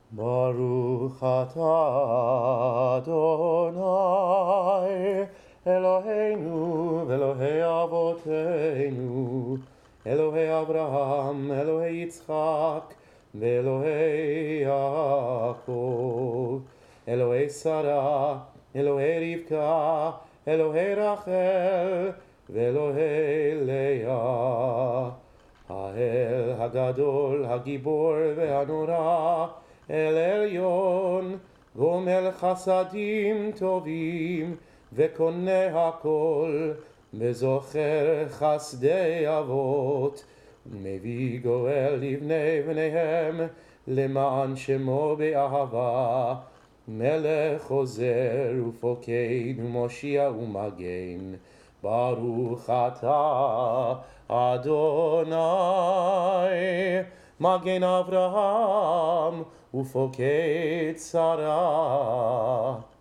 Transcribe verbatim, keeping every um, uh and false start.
Baruch atah Adonai Eloheinu v'Elohei Avoteinu Elohei Abraham, Elohei Yitzchak v'Elohei Yaakov Elohei Sarah, Elohei Rivka Elohei Rachel v'Elohei Leah האל הגדול, הגיבור והנורא, אל עליון, גומל חסדים טובים, וקונה הכל, וזוכר חסדי אבות, ומביא גואל לבני בניהם, למען שמו באהבה, מלך עוזר ופוקד ומושיע ומגן, ברוך אתה אדוני, מגן אברהם ופוקד שרה.